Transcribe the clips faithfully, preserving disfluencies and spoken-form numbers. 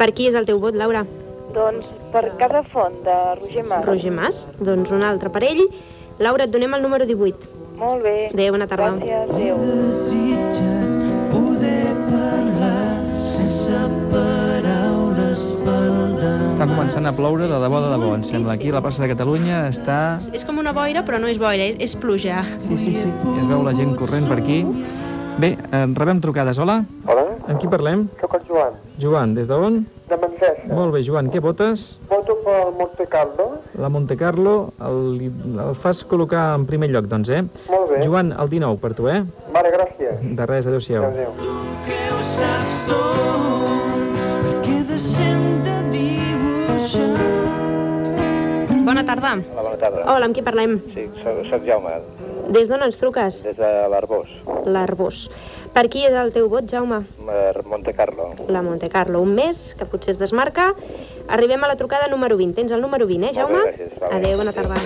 Per qui és el teu vot, Laura? Doncs per Casa Font, de Roger Mas. Roger Mas. Doncs un altre per ell. Laura, et donem el número divuit. Molt bé. Adéu, bona tarda. Gràcies, adéu. Està començant a ploure de debò, de debò. Em sembla aquí a la plaça de Catalunya està... És com una boira, però no és boira, és, és pluja. Sí, sí, sí. Es veu la gent corrent per aquí. Bé, eh, rebem trucades. Hola? Hola? Amb qui parlem? Soc el Joan. Joan, des d'on? De Manresa. Molt bé, Joan, què votes? Voto pel Monte Carlo. La Monte Carlo el, el fas col·locar en primer lloc, doncs, eh? Molt bé. Joan, el dinou per tu, eh? Mare, gràcies. De res, adéu-siau. Adéu. Tu que ho saps tot, perquè de sempre dibuixar. Bona tarda. Hola, bona tarda. Hola, amb qui parlem? Sí, soc, soc Jaume, Des d'on ens truques? des de l'Arbós, L'Arbós. Per qui és el teu vot, Jaume? per Monte Carlo. La Monte Carlo. Un mes, que potser es desmarca. Arribem a la trucada número vint. Tens el número vint, eh, Jaume? Molt bé, gràcies. Va bé. Adéu, bona tarda.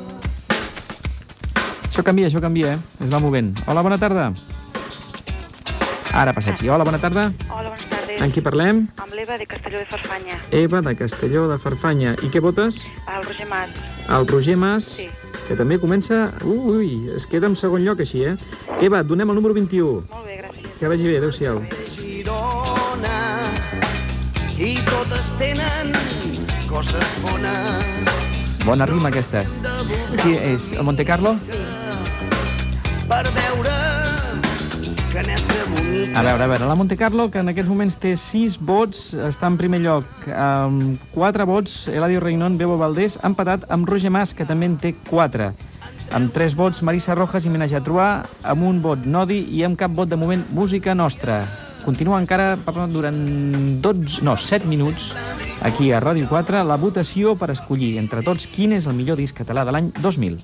Això canvia, això canvia, eh? Es va movent. Hola, bona tarda. Ara passat, sí. Hola, bona tarda. Hola, bones tardes. Amb qui parlem? Amb l'Eva de Castelló de Farfanya. Eva, de Castelló de Farfanya. I què votes? El Roger Mas. El Roger Mas, Sí. que també comença... Ui, ui, es queda en segon lloc així, eh? Eva, et donem el número vint-i-u. Molt bé, gràcies. Que vagi bé, adéu-siau. Girona, i totes tenen coses bones. Bona rima, aquesta. Qui és? El Monte Carlo? Per veure que n'és de bonica. A veure, a veure, la Monte Carlo, que en aquests moments té sis vots, està en primer lloc amb quatre vots. Eladio Reinón, Bebo Valdés, empatat amb Roger Mas, que també en té quatre. Amb tres vots, Marisa Rojas i Menage a Trobar, amb un vot Nodi i amb cap vot de moment Música Nostra. Continua encara parlant durant dotze, no, set minuts aquí a Ràdio quatre la votació per escollir entre tots quin és el millor disc català de l'any dos mil.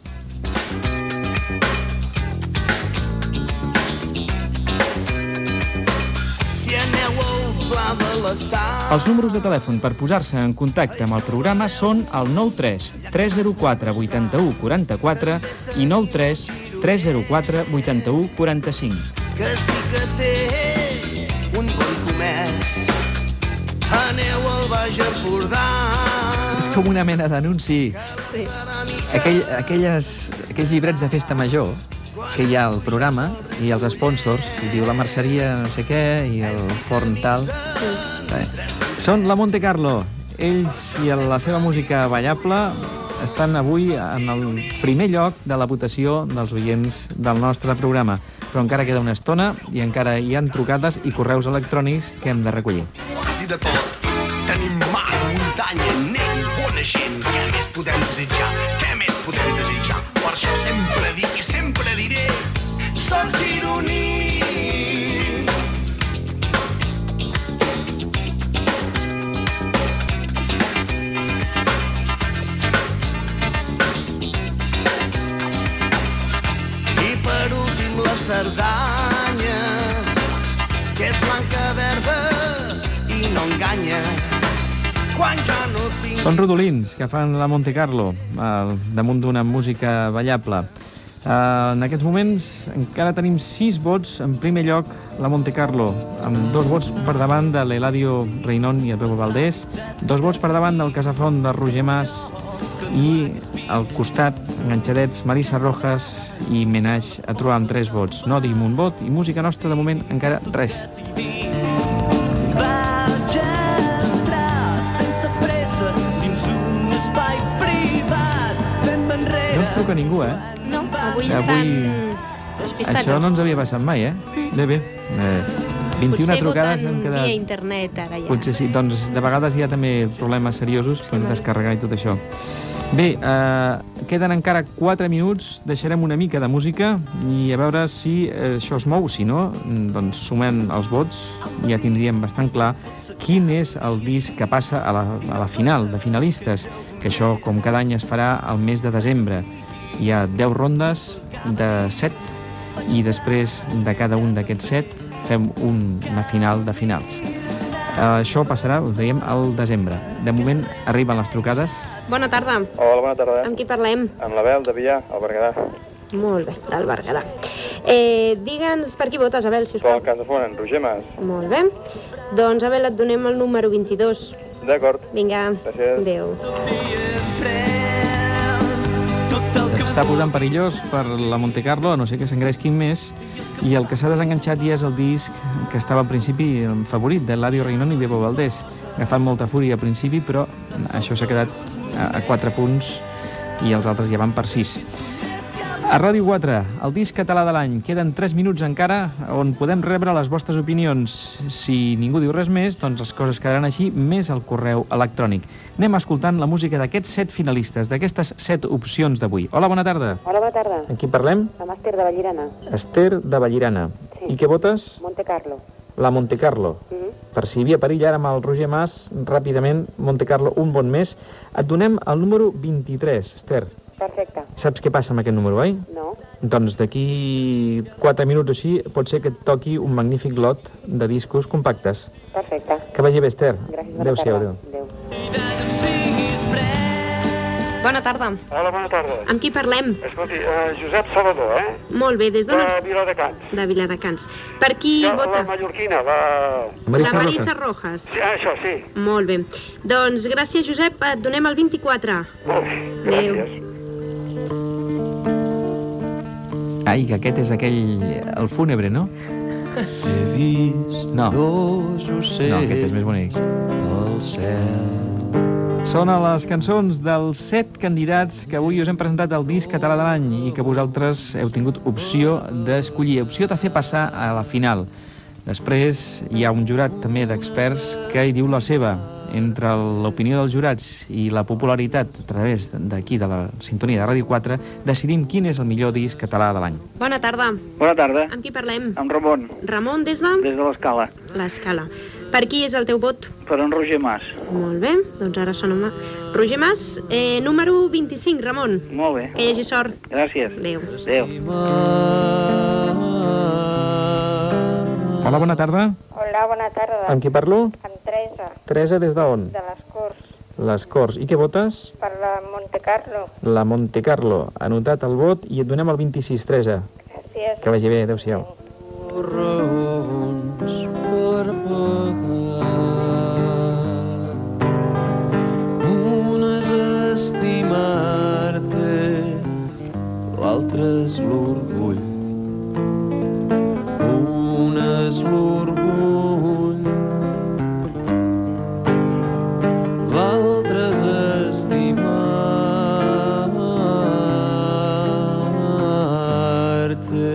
Si aneu al pla de l'estat... Els números de telèfon per posar-se en contacte amb el programa són el nou tres tres zero quatre vuitanta-u quaranta-quatre i nou tres tres zero quatre vuitanta-u quaranta-cinc. Que sí que té un bon comerç. Aneu al Baix Empordà. És com una mena d'anunci. Sí. Aquell, aquelles, aquells llibrets de festa major que hi ha al programa i els sponsors, i diu la merceria no sé què i el forn tal. Bé. Són la Monte Carlo. Ells i la seva música ballable estan avui en el primer lloc de la votació dels oients del nostre programa. Però encara queda una estona i encara hi han trucades i correus electrònics que hem de recollir. Quasi de tot. Tenim mar, muntanya, neu, bona gent. Què més podem desitjar? Què més podem desitjar? Per això sempre dic i sempre diré soc gironí. I per últim la Cerdanya, que és blanca, verda i no enganya. Quan ja no tinc... Són rodolins que fan la Monte Carlo al damunt d'una música ballable. Uh, en aquests moments encara tenim sis vots. En primer lloc, la Monte Carlo, amb dos vots per davant de l'Eladio Reinón i el Bebo Valdés, dos vots per davant del Casafont de Roger Mas i al costat, enganxadets, Marisa Rojas i Menage a Trobar amb tres vots. Nodi amb un vot i Música Nostra, de moment, encara res. Vaig entrar sense pressa dins un espai privat fent enrere. No ens truca ningú, eh? No, avui, Avui- estan despistats. Això no ens havia passat mai, eh? Bé, bé. Eh, vint-i-una Potser trucades voten han quedat... via internet, ara ja. Potser sí, doncs de vegades hi ha també problemes seriosos per descarregar i tot això. Bé, eh, queden encara quatre minuts, deixarem una mica de música i a veure si eh, això es mou. Si no, doncs sumem els vots i ja tindríem bastant clar quin és el disc que passa a la, a la final de finalistes, que això, com cada any, es farà al mes de desembre. Hi ha deu rondes de set i després de cada un d'aquests set fem un, una final de finals. Uh, això passarà, ho dèiem, al desembre. De moment arriben les trucades. Bona tarda. Hola, bona tarda. Amb qui parlem? Amb l'Abel de Villar, al Berguedà. Molt bé, del Berguedà. Eh, Digue'ns per qui votes, Abel, si us Pel plau. Camp de Font, en Roger Mas. Molt bé. Doncs, Abel, et donem el número vint-i-dos. D'acord. Vinga, Gràcies. adéu. Està posant perillós per la Monte Carlo, a no ser que s'engresquin més, i el que s'ha desenganxat ja és el disc que estava al principi favorit, d'Eladio Reinón i Bebo Valdés. Agafant molta fúria al principi, però això s'ha quedat a quatre punts i els altres ja van per sis. A Ràdio quatre, el disc català de l'any. Queden tres minuts encara on podem rebre les vostres opinions. Si ningú diu res més, doncs les coses quedaran així, més el correu electrònic. Anem escoltant la música d'aquests set finalistes, d'aquestes set opcions d'avui. Hola, bona tarda. Hola, bona tarda. Amb qui parlem? Amb Esther de Vallirana. Esther de Vallirana. Sí. I què votes? Monte Carlo. La Monte Carlo. Mm -hmm. Per si hi havia perill ara amb el Roger Mas, ràpidament, Monte Carlo, un bon més. Et donem el número vint-i-tres, Esther. Perfecte. Saps què passa amb aquest número, oi? No? Doncs d'aquí quatre minuts o així pot ser que et toqui un magnífic lot de discos compactes. Perfecte. Que vagi bé, Esther. Gràcies, bona Adéu-siau, tarda. adéu. Adéu. Bona tarda. Hola, bona tarda. Amb qui parlem? Escolti, uh, Josep Salvador, eh? Molt bé, des d'on? De Viladecans. De Viladecans. Per qui La, vota? la mallorquina, la... Marisa La Marisa Rojas. Rojas. Sí, això, sí. Molt bé. Doncs gràcies, Josep. Et donem el vint-i-quatre. Molt bé, Adéu. gràcies. Ai, que aquest és aquell... el fúnebre, no? He vist No. dos No, ocells aquest és més bonic. al cel. Són a les cançons dels set candidats que avui us hem presentat al disc català de l'any i que vosaltres heu tingut opció d'escollir, opció de fer passar a la final. Després hi ha un jurat també d'experts que hi diu la seva. Entre l'opinió dels jurats i la popularitat a través d'aquí, de la sintonia de Ràdio quatre, decidim quin és el millor disc català de l'any. Bona tarda. Bona tarda. Amb qui parlem? Amb Ramon, Ramon, des de des de l'Escala. l'Escala. Per qui és el teu vot? Per en Roger Mas. Molt bé, doncs ara sona mà. Roger Mas, eh, número vint-i-cinc, Ramon. Molt bé. Que hi hagi sort. Gràcies. Adéu. Adéu. Hola, bona tarda. Hola, bona tarda. Amb qui parlo? Amb Teresa, Teresa, des d'on? de les Corts, Les Corts. I què votes? per la Monte Carlo. La Monte Carlo. Anotat el vot i et donem el vint-i-sis, Teresa. Gràcies. Que vagi bé, adéu-siau. Raons per pagar. Una és estimar-te, l'altra és l'orgull. Una és l'orgull, l'altra és estimar-te.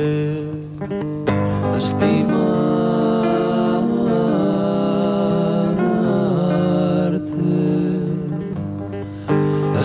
Estimar-te.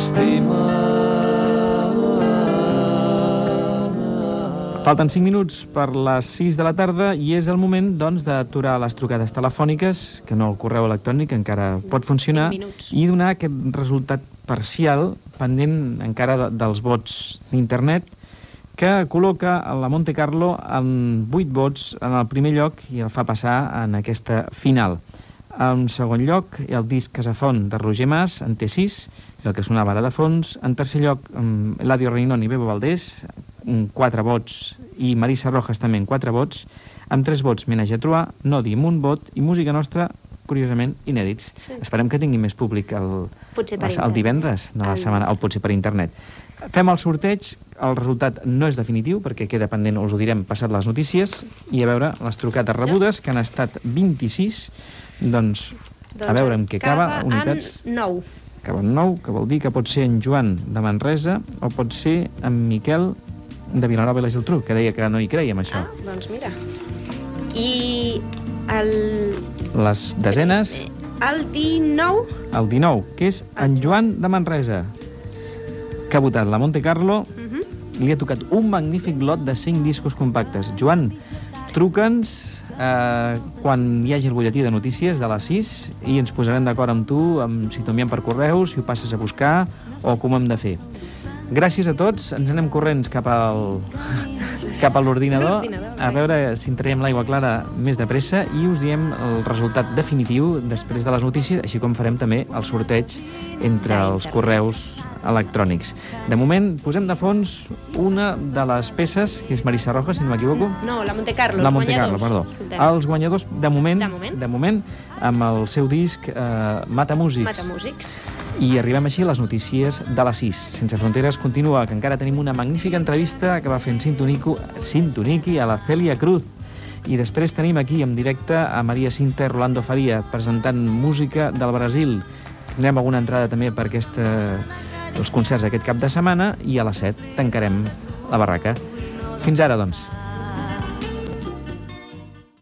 Estimar. Falten cinc minuts per les sis de la tarda i és el moment, doncs, d'aturar les trucades telefòniques, que no el correu electrònic, que encara pot funcionar, Cinc minuts. i donar aquest resultat parcial, pendent encara de, dels vots d'internet, que col·loca la Monte Carlo amb vuit vots en el primer lloc i el fa passar en aquesta final. En segon lloc, el disc Casafont de Roger Mas, en té sis, el que sonava ara de fons. En tercer lloc, Eladio Reinón i Bebo Valdés, quatre vots, i Marisa Rojas també en quatre vots. Amb tres vots, Ménage à Trois, Nodi amb un vot, i música nostra, curiosament, inèdits. Sí. Esperem que tingui més públic el, Potser per el internet. divendres de la El- setmana, o potser per internet. Fem el sorteig, el resultat no és definitiu, perquè queda pendent, us ho direm, passat les notícies, i a veure les trucades rebudes, que han estat vint-i-sis, doncs, a veure amb què acaba, unitats... en nou. Acaba en nou, que vol dir que pot ser en Joan de Manresa o pot ser en Miquel de Vilanova i la Geltrú, que deia que no hi creia, amb això. Ah, doncs mira. I el, Les desenes, el dinou, el dinou, que és en Joan de Manresa, que ha votat la Monte Carlo, uh-huh. li ha tocat un magnífic lot de cinc discos compactes. Joan, truca'ns eh, quan hi hagi el butlletí de notícies de les sis i ens posarem d'acord amb tu, amb, si t'ho enviem per correu, si ho passes a buscar o com ho hem de fer. Gràcies a tots, ens anem corrents cap al cap a l'ordinador, L'ordinador, a veure si en traiem l'aigua clara més de pressa i us diem el resultat definitiu després de les notícies, així com farem també el sorteig entre els correus electrònics. De moment, posem de fons una de les peces, que és Marisa Rojas, si no m'equivoco. No, la Monte Carlo, La els Monte Carlo, guanyadors. perdó. Escoltem. Els guanyadors, de moment, De moment. de moment amb el seu disc eh, Matamúsics. Matamúsics. I arribem així a les notícies de les sis. Sense Fronteres continua, que encara tenim una magnífica entrevista que va fent Sintonico, Sintoniqui a la Cèlia Cruz. I després tenim aquí en directe a Maria Cinta i Rolando Faria presentant música del Brasil. Tindrem alguna entrada també per aquesta, els concerts aquest cap de setmana i a les set tancarem la barraca. Fins ara, doncs.